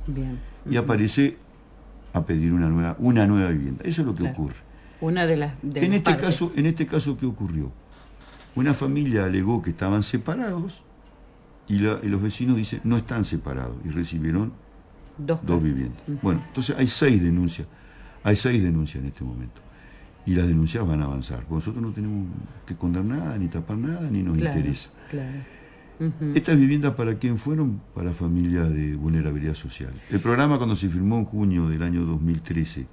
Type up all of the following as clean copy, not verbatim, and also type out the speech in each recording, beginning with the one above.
Bien. Y aparece a pedir una nueva vivienda. Eso es lo que Claro. ocurre. Una de las partes. En este caso, ¿qué ocurrió? Una familia alegó que estaban separados y los vecinos dicen no están separados y recibieron Dos dos casas. viviendas. Bueno, entonces hay 6 denuncias. Hay 6 denuncias en este momento. Y las denuncias van a avanzar. Porque nosotros no tenemos que esconder nada, ni tapar nada, ni nos Claro, interesa. claro. Estas viviendas, ¿para quién fueron? Para familias de vulnerabilidad social. El programa, cuando se firmó en junio del año 2013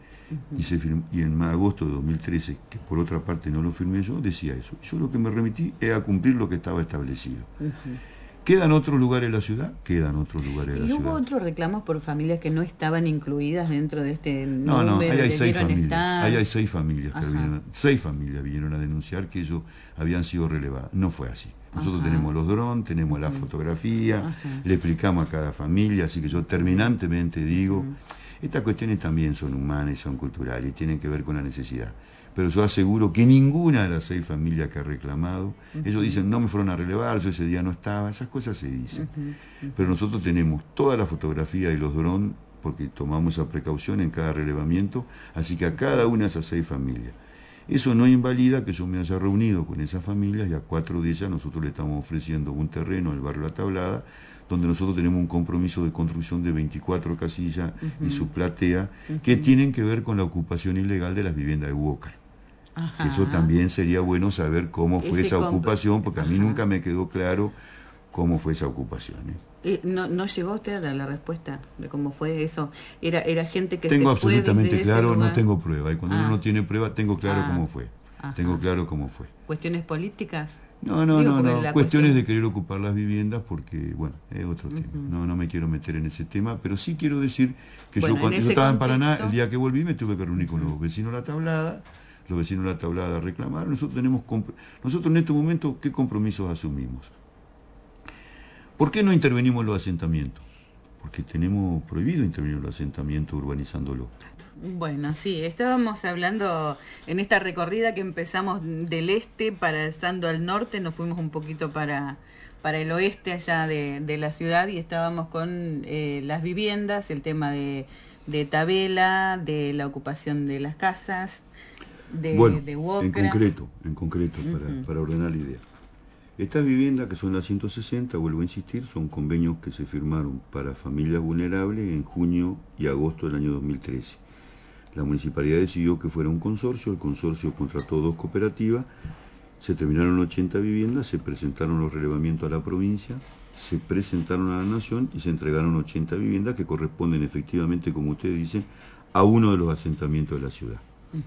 y en agosto de 2013, que por otra parte no lo firmé yo, decía eso. Yo lo que me remití es a cumplir lo que estaba establecido. ¿Quedan otros lugares en la ciudad? Quedan otros lugares en la ¿Y ciudad. hubo otros reclamos por familias que no estaban incluidas dentro de este No, número? ahí hay 6 ¿Debieron familias. estar? Ahí hay 6 familias que Ajá. 6 familias vinieron a denunciar que ellos habían sido relevadas. No fue así. Nosotros Ajá. tenemos los drones, tenemos la fotografía, Ajá. le explicamos a cada familia, así que yo terminantemente digo, estas cuestiones también son humanas y son culturales y tienen que ver con la necesidad. Pero yo aseguro que ninguna de las 6 familias que ha reclamado, ellos dicen, no me fueron a relevar, yo ese día no estaba, esas cosas se dicen. Pero nosotros tenemos toda la fotografía y los drones, porque tomamos esa precaución en cada relevamiento, así que a cada una de esas 6 familias. Eso no invalida que yo me haya reunido con esas familias y a 4 de ellas nosotros le estamos ofreciendo un terreno en el barrio La Tablada, donde nosotros tenemos un compromiso de construcción de 24 casillas y su platea, que tienen que ver con la ocupación ilegal de las viviendas de Walker. Ajá. Que eso también sería bueno saber cómo fue esa ocupación, porque a mí nunca me quedó claro cómo fue esa ocupación. ¿No llegó usted a la respuesta de cómo fue eso? ¿Era gente que Tengo se fue absolutamente desde claro, ese lugar? no tengo prueba. Y cuando uno no tiene prueba, tengo claro cómo fue. Ajá. Tengo claro cómo fue. ¿Cuestiones políticas? No. Cuestiones de querer ocupar las viviendas porque, bueno, es otro tema. No me quiero meter en ese tema, pero sí quiero decir que yo cuando yo estaba en Paraná, el día que volví me tuve que reunir con los vecinos de La Tablada. Los vecinos de La Tablada reclamaron. Nosotros en este momento, ¿qué compromisos asumimos? ¿Por qué no intervenimos en los asentamientos? Porque tenemos prohibido intervenir en los asentamientos urbanizándolo. Bueno, sí, estábamos hablando en esta recorrida que empezamos del este pasando al norte, nos fuimos un poquito para el oeste allá de la ciudad y estábamos con las viviendas, el tema de Tabela, de la ocupación de las casas, de Wokra. En concreto, para ordenar la idea. Estas viviendas, que son las 160, vuelvo a insistir, son convenios que se firmaron para familias vulnerables en junio y agosto del año 2013. La municipalidad decidió que fuera un consorcio, el consorcio contrató 2 cooperativas, se terminaron 80 viviendas, se presentaron los relevamientos a la provincia, se presentaron a la nación y se entregaron 80 viviendas que corresponden efectivamente, como ustedes dicen, a uno de los asentamientos de la ciudad.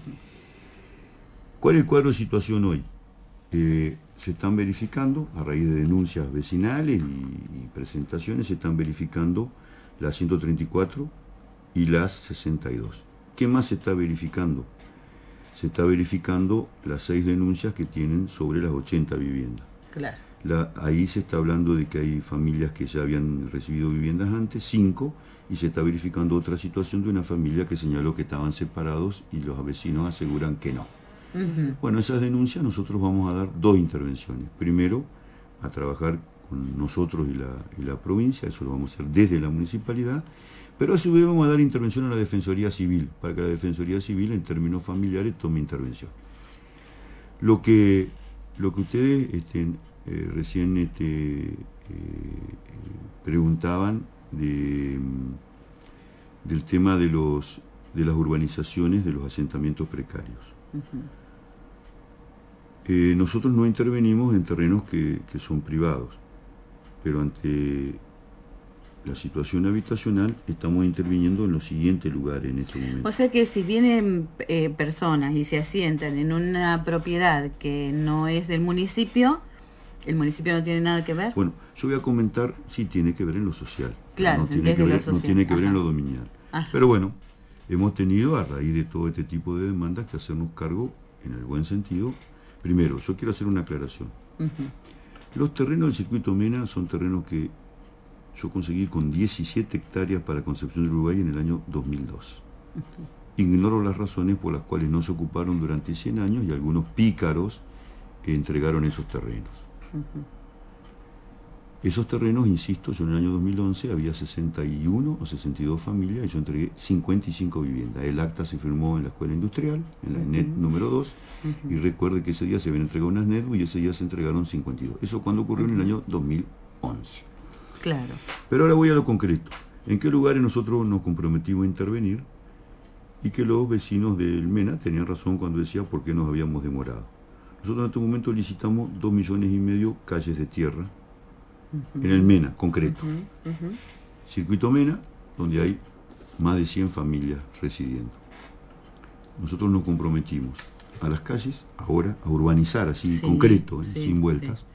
¿Cuál es el cuadro de situación hoy? Se están verificando, a raíz de denuncias vecinales y presentaciones, se están verificando las 134 y las 62. ¿Qué más se está verificando? Se está verificando las 6 denuncias que tienen sobre las 80 viviendas. Claro. Ahí se está hablando de que hay familias que ya habían recibido viviendas antes, 5, y se está verificando otra situación de una familia que señaló que estaban separados y los vecinos aseguran que no. Bueno, esas denuncias nosotros vamos a dar 2 intervenciones. Primero, a trabajar con nosotros y la provincia, eso lo vamos a hacer desde la municipalidad, pero a su vez vamos a dar intervención a la Defensoría Civil, para que la Defensoría Civil en términos familiares tome intervención. Lo que ustedes recién preguntaban del tema de las urbanizaciones, de los asentamientos precarios. Nosotros no intervenimos en terrenos que son privados, pero ante la situación habitacional estamos interviniendo en los siguientes lugares en este momento. O sea que si vienen personas y se asientan en una propiedad que no es del municipio, ¿el municipio no tiene nada que ver? Bueno, yo voy a comentar, sí tiene que ver en lo social. Claro, no tiene que ver en lo dominial. Ajá. Pero bueno, hemos tenido a raíz de todo este tipo de demandas que hacernos cargo en el buen sentido. Primero, yo quiero hacer una aclaración. Los terrenos del circuito Mena son terrenos que yo conseguí con 17 hectáreas para Concepción del Uruguay en el año 2002. Ignoro las razones por las cuales no se ocuparon durante 100 años y algunos pícaros entregaron esos terrenos. Esos terrenos, insisto, yo en el año 2011 había 61 o 62 familias y yo entregué 55 viviendas. El acta se firmó en la escuela industrial, en la NET número 2, y recuerde que ese día se habían entregado unas NET y ese día se entregaron 52. Eso cuando ocurrió en el año 2011. Claro. Pero ahora voy a lo concreto. ¿En qué lugares nosotros nos comprometimos a intervenir? Y que los vecinos del MENA tenían razón cuando decía por qué nos habíamos demorado. Nosotros en este momento licitamos 2,5 millones calles de tierra, en el MENA, concreto. Circuito MENA, donde hay más de 100 familias residiendo. Nosotros nos comprometimos a las calles, ahora, a urbanizar así, concreto, sin vueltas.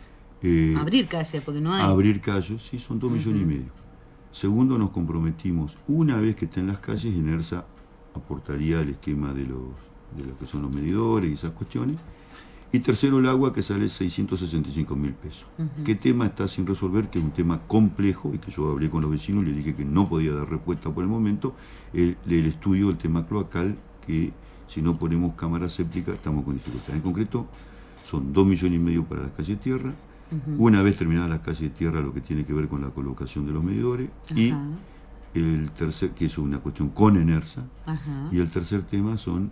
Abrir calles, porque no hay. Abrir calles, sí, son 2,5 millones. Segundo, nos comprometimos, una vez que estén las calles, ENERSA aportaría el esquema de lo que son los medidores y esas cuestiones. Y tercero, el agua, que sale 665.000 pesos. ¿Qué tema está sin resolver? Que es un tema complejo y que yo hablé con los vecinos y les dije que no podía dar respuesta por el momento. El estudio del tema cloacal, que si no ponemos cámara séptica estamos con dificultades. En concreto, son 2,5 millones para las calles de tierra. Una vez terminadas las calles de tierra, lo que tiene que ver con la colocación de los medidores. Y el tercer, que es una cuestión con ENERSA. Y el tercer tema son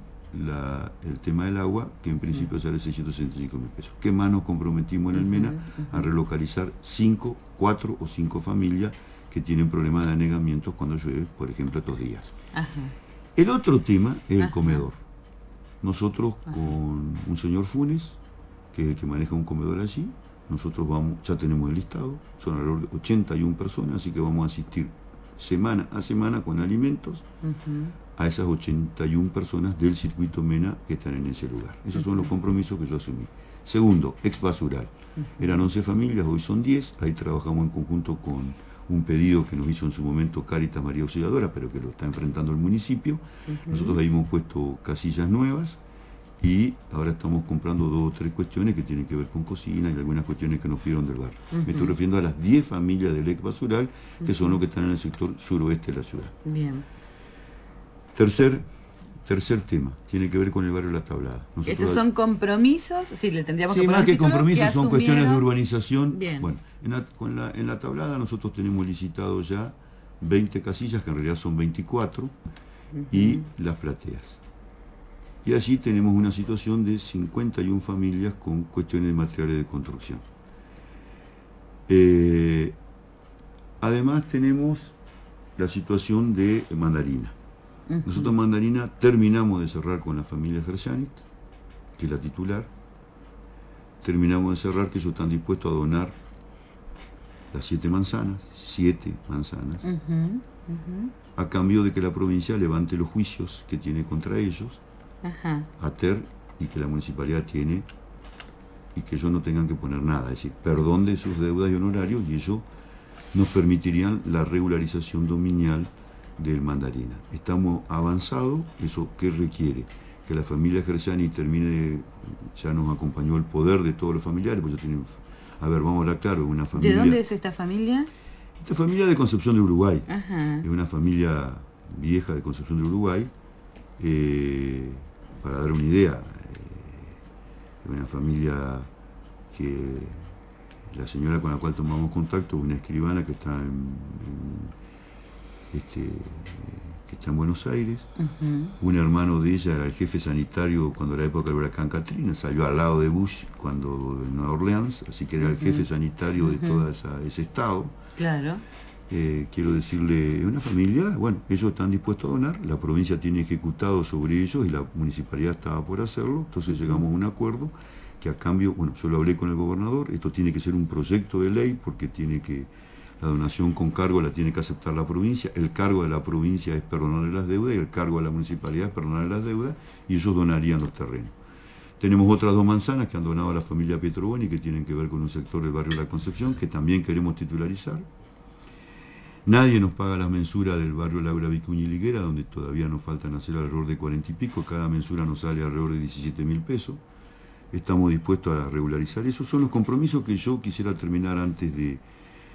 el tema del agua, que en principio sale 665.000 pesos. ¿Qué más nos comprometimos en el MENA? A relocalizar 4 o 5 familias que tienen problemas de anegamientos cuando llueve, por ejemplo, estos días. El otro tema es el comedor. Nosotros con un señor Funes, que es el que maneja un comedor allí, nosotros ya tenemos el listado, son alrededor de 81 personas, así que vamos a asistir semana a semana con alimentos a esas 81 personas del circuito MENA que están en ese lugar. Esos son los compromisos que yo asumí. Segundo, ex basural. Eran 11 familias, hoy son 10. Ahí trabajamos en conjunto con un pedido que nos hizo en su momento Cáritas María Auxiliadora, pero que lo está enfrentando el municipio. Nosotros ahí hemos puesto casillas nuevas y ahora estamos comprando 2 o 3 cuestiones que tienen que ver con cocina y algunas cuestiones que nos pidieron del barrio. Me estoy refiriendo a las 10 familias del ex basural, que son los que están en el sector suroeste de la ciudad. Bien. Tercer tema, tiene que ver con el barrio La Tablada. ¿Estos son compromisos? Sí, le tendríamos que poner más que compromisos, son cuestiones de urbanización. Bien. Bueno, en la Tablada nosotros tenemos licitado ya 20 casillas, que en realidad son 24, y las plateas. Y allí tenemos una situación de 51 familias con cuestiones de materiales de construcción. Además tenemos la situación de Mandarina. Nosotros en Mandarina terminamos de cerrar con la familia Ferciani, que es la titular. Terminamos de cerrar que ellos están dispuestos a donar las 7 manzanas, a cambio de que la provincia levante los juicios que tiene contra ellos, ATER, y que la municipalidad tiene, y que ellos no tengan que poner nada, es decir, perdón de sus deudas y honorarios, y ellos nos permitirían la regularización dominial del Mandarina. Estamos avanzados. ¿Eso qué requiere? Que la familia Gersani termine, ya nos acompañó el poder de todos los familiares, pues ya tenemos, a ver, vamos a hablar claro, una familia... ¿De dónde es esta familia? Esta familia de Concepción del Uruguay. Es una familia vieja de Concepción del Uruguay. Para dar una idea, es una familia que la señora con la cual tomamos contacto, una escribana que está que está en Buenos Aires. Un hermano de ella era el jefe sanitario cuando era la época del huracán Katrina, salió al lado de Bush cuando en Nueva Orleans, así que era el jefe sanitario de todo ese estado. Claro. Quiero decirle, una familia, bueno, ellos están dispuestos a donar, la provincia tiene ejecutado sobre ellos y la municipalidad estaba por hacerlo, entonces llegamos a un acuerdo que a cambio, bueno, yo lo hablé con el gobernador, esto tiene que ser un proyecto de ley porque la donación con cargo la tiene que aceptar la provincia, el cargo de la provincia es perdonarle las deudas y el cargo de la municipalidad es perdonarle las deudas y ellos donarían los terrenos. Tenemos otras 2 manzanas que han donado a la familia Pietroboni que tienen que ver con un sector del barrio La Concepción que también queremos titularizar. Nadie nos paga las mensuras del barrio Laura Vicuña y Liguera, donde todavía nos faltan hacer alrededor de 40 y pico, cada mensura nos sale alrededor de 17.000 pesos. Estamos dispuestos a regularizar. Esos son los compromisos que yo quisiera terminar antes de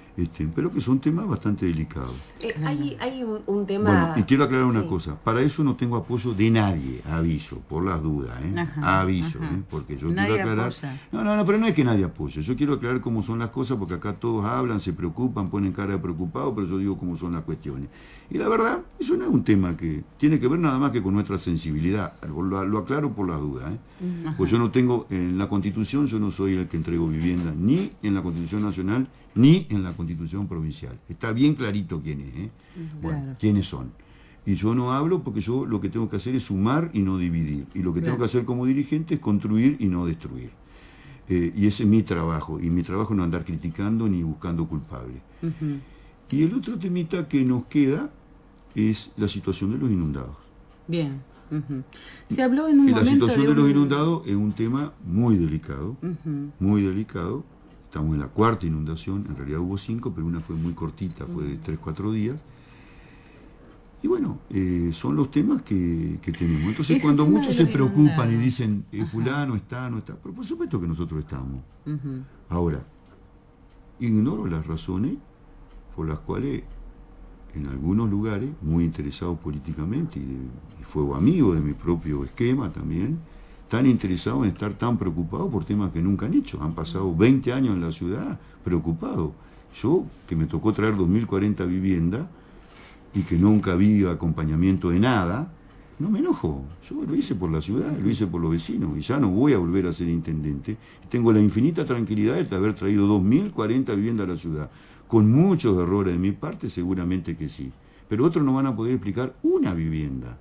pero que son temas bastante delicados. Hay un tema... Bueno, y quiero aclarar una cosa, para eso no tengo apoyo de nadie, aviso, por las dudas, aviso, porque yo nadie quiero aclarar... apoya. No, pero no es que nadie apoye, yo quiero aclarar cómo son las cosas, porque acá todos hablan, se preocupan, ponen cara de preocupado, pero yo digo cómo son las cuestiones. Y la verdad, eso no es un tema que tiene que ver nada más que con nuestra sensibilidad, lo aclaro por las dudas, pues yo no tengo, en la Constitución yo no soy el que entrego vivienda, ni en la Constitución Nacional, ni en la Constitución Provincial. Está bien clarito quién es, Bueno, claro. quiénes son. Y yo no hablo porque yo lo que tengo que hacer es sumar y no dividir. Y lo que tengo que hacer como dirigente es construir y no destruir. Y ese es mi trabajo. Y mi trabajo no andar criticando ni buscando culpables. Y el otro temita que nos queda es la situación de los inundados. Bien. Se habló en un y la momento situación de los inundados es un tema muy delicado, muy delicado. Estamos en la cuarta inundación, en realidad hubo 5, pero una fue muy cortita, fue de 3-4 días. Y bueno, son los temas que tenemos. Entonces, Ese cuando tema muchos de se los preocupan y inundados. dicen, fulano está, no está, pero por supuesto que nosotros estamos. Ahora, ignoro las razones por las cuales en algunos lugares, muy interesados políticamente, y fue amigo de mi propio esquema también, tan interesados en estar tan preocupados por temas que nunca han hecho. Han pasado 20 años en la ciudad preocupados. Yo, que me tocó traer 2040 viviendas y que nunca vi acompañamiento de nada, no me enojo. Yo lo hice por la ciudad, lo hice por los vecinos, y ya no voy a volver a ser intendente. Tengo la infinita tranquilidad de haber traído 2040 viviendas a la ciudad. Con muchos errores de mi parte, seguramente que sí. Pero otros no van a poder explicar una vivienda.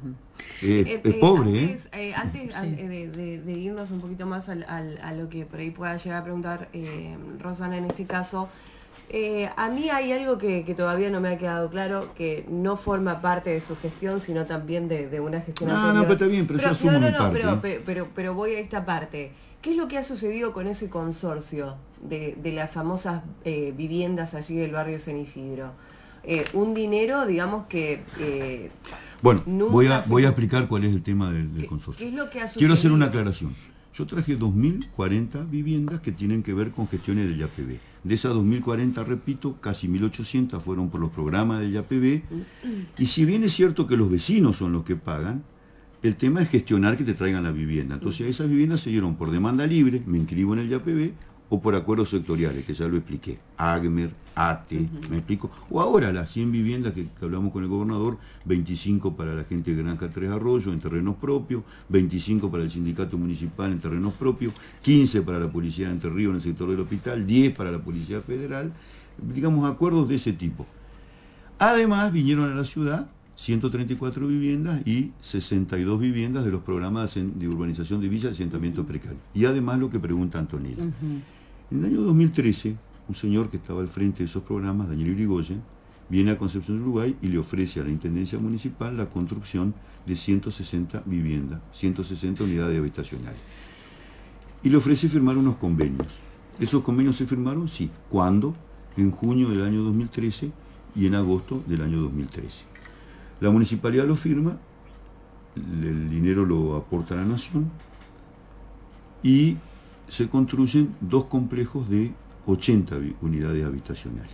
Es pobre, Antes de irnos un poquito más a lo que por ahí pueda llegar a preguntar Rosana en este caso, a mí hay algo que todavía no me ha quedado claro, que no forma parte de su gestión, sino también de una gestión anterior. No, pero está bien, pero yo asumo mi parte. Pero voy a esta parte. ¿Qué es lo que ha sucedido con ese consorcio de las famosas viviendas allí del barrio San Isidro? Un dinero, digamos que... bueno, voy a explicar cuál es el tema del consorcio. ¿Qué es lo que ha sucedido? Quiero hacer una aclaración. Yo traje 2040 viviendas que tienen que ver con gestiones del YAPB. De esas 2040, repito, casi 1800 fueron por los programas del YAPB. Y si bien es cierto que los vecinos son los que pagan, el tema es gestionar que te traigan la vivienda. Entonces esas viviendas se dieron por demanda libre, me inscribo en el YAPB, o por acuerdos sectoriales, que ya lo expliqué. AGMER, ATE, ¿me explico? O ahora las 100 viviendas que hablamos con el gobernador, 25 para la gente de Granja Tres Arroyos en terrenos propios, 25 para el sindicato municipal en terrenos propios, 15 para la policía de Entre Ríos en el sector del hospital, 10 para la policía federal, digamos acuerdos de ese tipo. Además vinieron a la ciudad 134 viviendas y 62 viviendas de los programas de urbanización de villas y asentamiento precario. Y además lo que pregunta Antonella. En el año 2013, un señor que estaba al frente de esos programas, Daniel Irigoyen, viene a Concepción del Uruguay y le ofrece a la Intendencia Municipal la construcción de 160 viviendas, 160 unidades habitacionales. Y le ofrece firmar unos convenios. ¿Esos convenios se firmaron? Sí. ¿Cuándo? En junio del año 2013 y en agosto del año 2013. La municipalidad lo firma, el dinero lo aporta la nación y se construyen 2 complejos de 80 unidades habitacionales.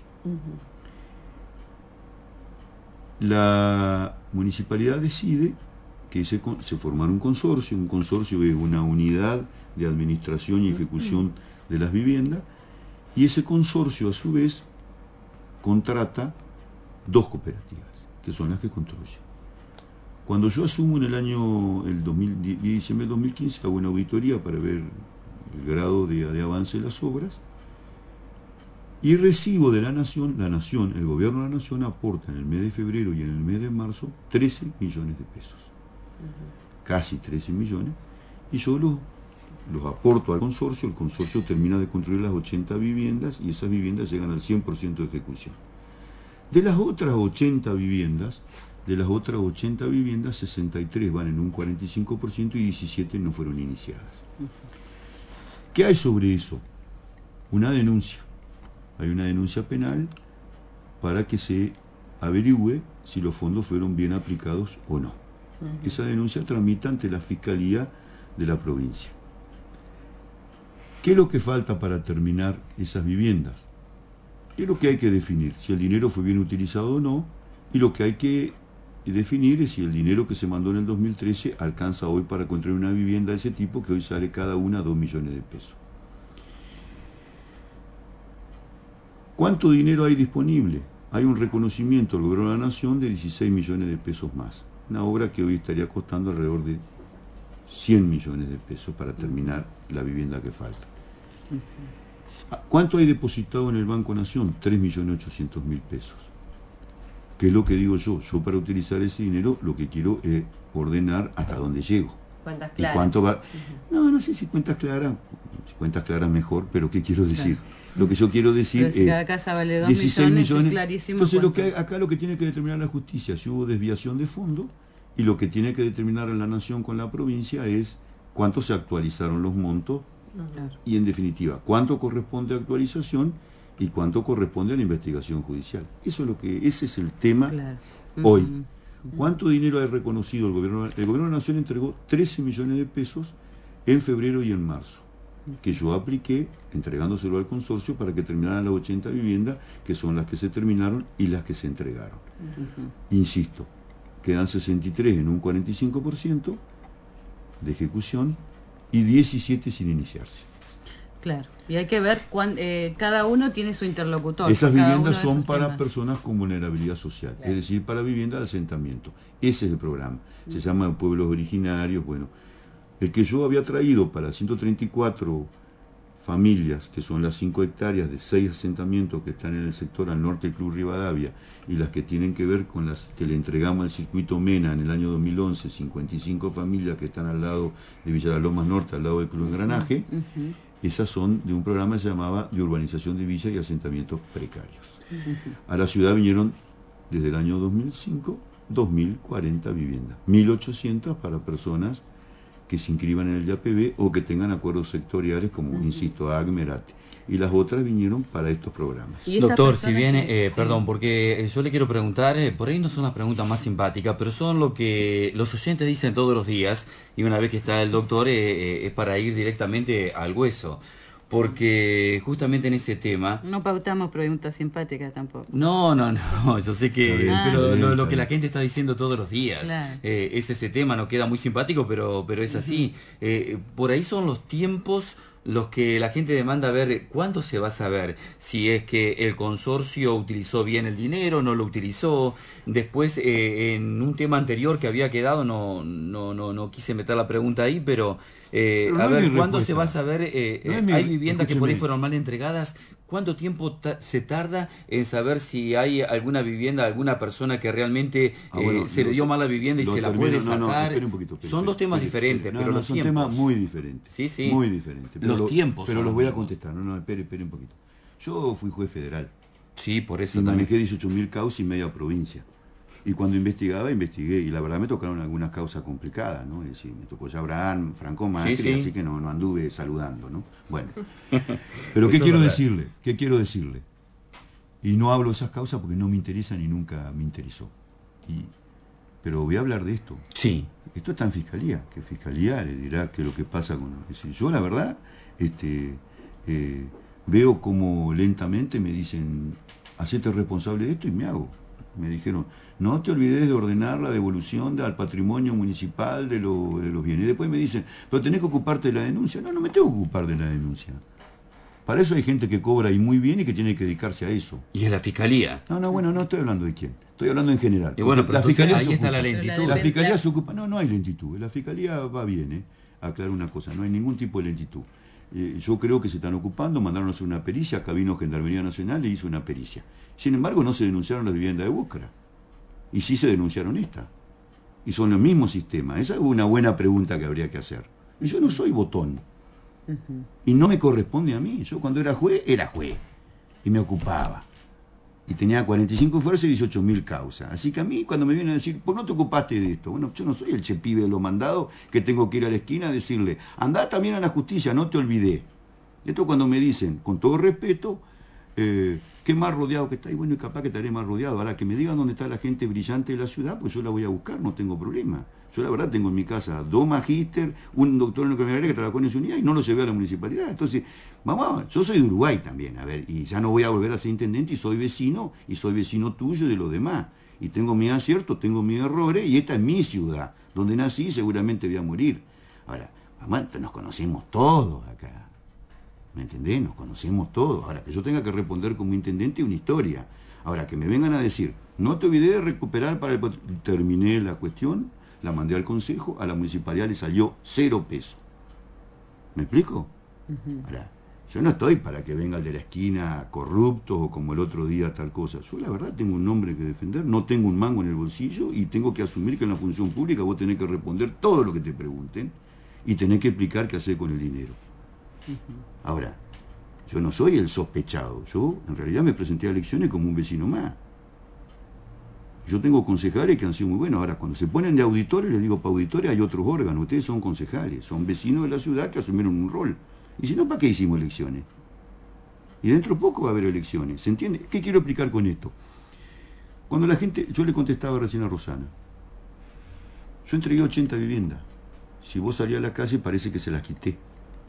La municipalidad decide que se formara un consorcio es una unidad de administración y ejecución de las viviendas, y ese consorcio a su vez contrata 2 cooperativas, que son las que construyen. Cuando yo asumo en diciembre del 2015, hago una auditoría para ver el grado de avance de las obras, y recibo de la nación, el gobierno de la nación aporta en el mes de febrero y en el mes de marzo 13 millones de pesos. Casi 13 millones, y yo los aporto al consorcio, el consorcio termina de construir las 80 viviendas y esas viviendas llegan al 100% de ejecución. De las otras 80 viviendas, 63 van en un 45% y 17 no fueron iniciadas. ¿Qué hay sobre eso? Una denuncia. Hay una denuncia penal para que se averigüe si los fondos fueron bien aplicados o no. Esa denuncia tramita ante la Fiscalía de la provincia. ¿Qué es lo que falta para terminar esas viviendas? es lo que hay que definir, si el dinero fue bien utilizado o no, y lo que hay que definir es si el dinero que se mandó en el 2013 alcanza hoy para construir una vivienda de ese tipo, que hoy sale cada una 2 millones de pesos. ¿Cuánto dinero hay disponible? Hay un reconocimiento del Gobierno de la Nación de 16 millones de pesos más. Una obra que hoy estaría costando alrededor de 100 millones de pesos para terminar la vivienda que falta. ¿Cuánto hay depositado en el Banco Nación? 3.800.000 pesos. ¿Qué es lo que digo yo? Yo, para utilizar ese dinero, lo que quiero es ordenar hasta dónde llego. Cuentas claras. ¿Y cuánto va? No sé si cuentas claras mejor, pero ¿qué quiero decir? Lo que yo quiero decir pero si cada casa vale 2 16 millones, es clarísimo. Entonces acá lo que tiene que determinar la justicia, si hubo desviación de fondo, y lo que tiene que determinar la Nación con la provincia es cuánto se actualizaron los montos, y en definitiva, cuánto corresponde a actualización y cuánto corresponde a la investigación judicial. Ese es el tema hoy. ¿Cuánto dinero ha reconocido el gobierno? El gobierno de la Nación entregó 13 millones de pesos en febrero y en marzo, que yo apliqué entregándoselo al consorcio para que terminaran las 80 viviendas, que son las que se terminaron y las que se entregaron. Insisto, quedan 63 en un 45% de ejecución y 17 sin iniciarse. Claro, y hay que ver cada uno tiene su interlocutor. Esas viviendas son para personas con vulnerabilidad social, es decir, para viviendas de asentamiento. Ese es el programa. Se llama Pueblos Originarios. Bueno, el que yo había traído para 134 familias, que son las 5 hectáreas de 6 asentamientos que están en el sector al norte del Club Rivadavia, y las que tienen que ver con las que le entregamos al circuito Mena en el año 2011, 55 familias que están al lado de Villa Las Lomas Norte, al lado del Club Engranaje, esas son de un programa que se llamaba de urbanización de villas y asentamientos precarios. A la ciudad vinieron desde el año 2005 2.040 viviendas, 1.800 para personas que se inscriban en el YAPB o que tengan acuerdos sectoriales como, insisto, ACMERATE. Y las otras vinieron para estos programas. Doctor, si viene, perdón, porque yo le quiero preguntar, por ahí no son las preguntas más simpáticas, pero son lo que los oyentes dicen todos los días, y una vez que está el doctor es para ir directamente al hueso. Porque justamente en ese tema... No pautamos preguntas simpáticas tampoco. No, yo sé que... pero lo que la gente está diciendo todos los días, claro. Es ese tema, no queda muy simpático, pero es así. Por ahí son los tiempos los que la gente demanda ver cuándo se va a saber si es que el consorcio utilizó bien el dinero, no lo utilizó. Después, en un tema anterior que había quedado, no quise meter la pregunta ahí, pero a ver, ¿cuándo se va a saber? Hay viviendas que por ahí fueron mal entregadas. ¿Cuánto tiempo se tarda en saber si hay alguna vivienda, alguna persona que realmente se le dio mala vivienda y se la puede sacar? Son dos temas diferentes, pero los son tiempos... temas muy diferentes. Sí. Muy diferentes. Los tiempos. Pero los voy a contestar. Espere un poquito. Yo fui juez federal. Sí, por eso y también. manejé 18.000 causas y media provincia. Y cuando investigué, y la verdad me tocaron algunas causas complicadas, ¿no? Es decir, me tocó ya Abraham, Franco Macri, así que no anduve saludando, ¿no? Bueno. Pero ¿qué quiero decirle? Y no hablo de esas causas porque no me interesan y nunca me interesó. Pero voy a hablar de esto. Sí. Esto está en Fiscalía, que Fiscalía le dirá qué es lo que pasa con... Es decir, yo la verdad, veo como lentamente me dicen, hacete responsable de esto y me hago. Me dijeron, no te olvides de ordenar la devolución al patrimonio municipal de los bienes. Y después me dicen, pero tenés que ocuparte de la denuncia. No me tengo que ocupar de la denuncia. Para eso hay gente que cobra y muy bien y que tiene que dedicarse a eso. ¿Y es la Fiscalía? No estoy hablando de quién. Estoy hablando en general. Y bueno, pero la Fiscalía ahí está la lentitud. La Fiscalía se ocupa... No hay lentitud. La Fiscalía va bien, aclarar una cosa, no hay ningún tipo de lentitud. Yo creo que se están ocupando, mandaron a hacer una pericia, acá vino Gendarmería Nacional y hizo una pericia. Sin embargo, no se denunciaron las viviendas de búsqueda. Y sí se denunciaron estas. Y son el mismo sistema. Esa es una buena pregunta que habría que hacer. Y yo no soy botón. Y no me corresponde a mí. Yo cuando era juez. Y me ocupaba. Y tenía 45 fuerzas y 18.000 causas. Así que a mí cuando me vienen a decir, ¿por qué no te ocupaste de esto? Bueno, yo no soy el chepibe de los mandados que tengo que ir a la esquina a decirle, andá también a la justicia, no te olvidé. Esto cuando me dicen, con todo respeto, qué más rodeado que está. Y bueno, y capaz que estaré más rodeado. Ahora que me digan dónde está la gente brillante de la ciudad, pues yo la voy a buscar, no tengo problema. Yo la verdad tengo en mi casa 2 magíster, un doctor en enfermería que trabajó en esa unidad y no lo llevé a la municipalidad. Entonces, mamá, yo soy de Uruguay también, a ver, y ya no voy a volver a ser intendente y soy vecino tuyo y de los demás. Y tengo mis aciertos, tengo mis errores y esta es mi ciudad, donde nací y seguramente voy a morir. Ahora, mamá, nos conocemos todos acá. ¿Me entendés? Nos conocemos todos. Ahora, que yo tenga que responder como intendente una historia. Ahora, que me vengan a decir, no te olvidé de recuperar para el... Terminé la cuestión, la mandé al consejo, a la municipalidad le salió 0 pesos. ¿Me explico? Ahora, yo no estoy para que venga el de la esquina corrupto o como el otro día tal cosa. Yo la verdad tengo un nombre que defender, no tengo un mango en el bolsillo y tengo que asumir que en la función pública vos tenés que responder todo lo que te pregunten y tenés que explicar qué hacer con el dinero. Ahora, yo no soy el sospechado, yo en realidad me presenté a elecciones como un vecino más. Yo tengo concejales que han sido muy buenos. Ahora, cuando se ponen de auditores, les digo, para auditores hay otros órganos, ustedes son concejales, son vecinos de la ciudad que asumieron un rol. Y si no, ¿para qué hicimos elecciones? Y dentro de poco va a haber elecciones, ¿se entiende? ¿Qué quiero explicar con esto? Cuando la gente, yo le contestaba recién a Rosana, yo entregué 80 viviendas. Si vos salís a la calle parece que se las quité.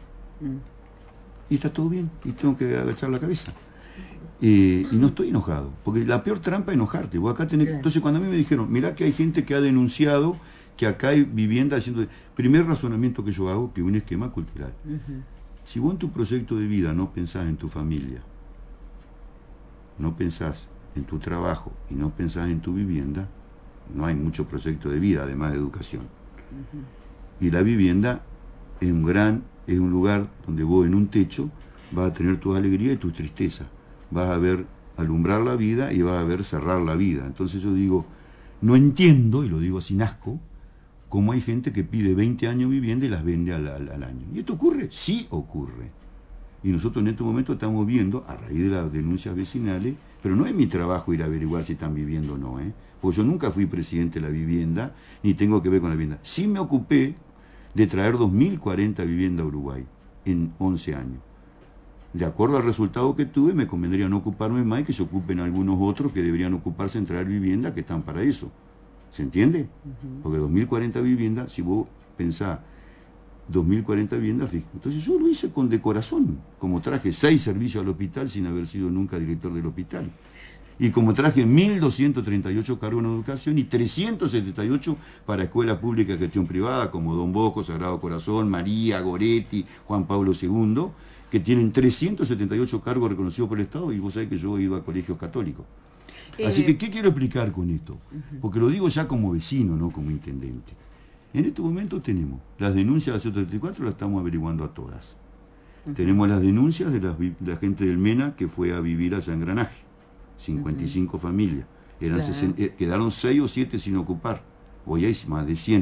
Y está todo bien, y tengo que agachar la cabeza. Y no estoy enojado, porque la peor trampa es enojarte. Vos acá tenés... Entonces cuando a mí me dijeron, mirá que hay gente que ha denunciado que acá hay vivienda haciendo... Primer razonamiento que yo hago, que es un esquema cultural. Si vos en tu proyecto de vida no pensás en tu familia, no pensás en tu trabajo y no pensás en tu vivienda, no hay mucho proyecto de vida, además de educación. Y la vivienda es un lugar donde vos en un techo vas a tener tus alegrías y tus tristezas. Vas a ver alumbrar la vida y vas a ver cerrar la vida. Entonces yo digo, no entiendo, y lo digo sin asco, cómo hay gente que pide 20 años vivienda y las vende al año. ¿Y esto ocurre? Sí ocurre. Y nosotros en este momento estamos viendo, a raíz de las denuncias vecinales, pero no es mi trabajo ir a averiguar si están viviendo o no, porque yo nunca fui presidente de la vivienda, ni tengo que ver con la vivienda. Sí me ocupé de traer 2040 viviendas a Uruguay en 11 años. De acuerdo al resultado que tuve, me convendría no ocuparme más y que se ocupen algunos otros que deberían ocuparse en traer viviendas que están para eso. ¿Se entiende? Porque 2040 viviendas, si vos pensás 2040 viviendas, fíjate. Entonces yo lo hice de corazón, como traje 6 servicios al hospital sin haber sido nunca director del hospital. Y como traje 1.238 cargos en educación y 378 para escuela pública de gestión privada, como Don Bosco, Sagrado Corazón, María, Goretti, Juan Pablo II, que tienen 378 cargos reconocidos por el Estado, y vos sabés que yo he ido a colegios católicos. Así que, ¿qué quiero explicar con esto? Porque lo digo ya como vecino, no como intendente. En este momento tenemos las denuncias de la 134, las estamos averiguando a todas. Tenemos las denuncias de la gente del MENA que fue a vivir allá en Granaje. 55 familias. Quedaron 6 o 7 sin ocupar. Hoy hay más de 100.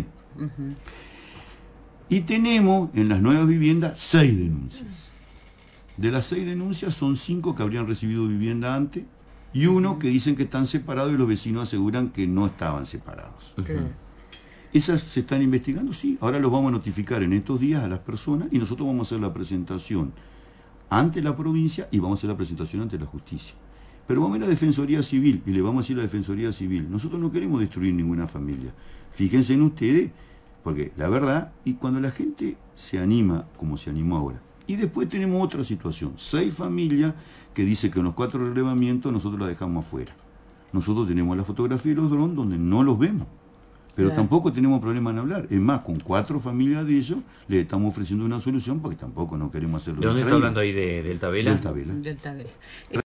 Y tenemos en las nuevas viviendas 6 denuncias. De las 6 denuncias son 5 que habrían recibido vivienda antes y 1 que dicen que están separados y los vecinos aseguran que no estaban separados. ¿Esas se están investigando? Sí. Ahora los vamos a notificar en estos días a las personas y nosotros vamos a hacer la presentación ante la provincia y vamos a hacer la presentación ante la justicia. Pero vamos a ir a la Defensoría Civil y le vamos a decir a la Defensoría Civil, nosotros no queremos destruir ninguna familia. Fíjense en ustedes, porque la verdad, y cuando la gente se anima, como se animó ahora, y después tenemos otra situación, 6 familias que dicen que en los 4 relevamientos nosotros las dejamos afuera. Nosotros tenemos la fotografía y los drones donde no los vemos, pero tampoco tenemos problema en hablar. Es más, con 4 familias de ellos les estamos ofreciendo una solución porque tampoco no queremos hacerlo. ¿De dónde está hablando ahí? ¿De Delta Vela? Delta Vela. Delta Vela.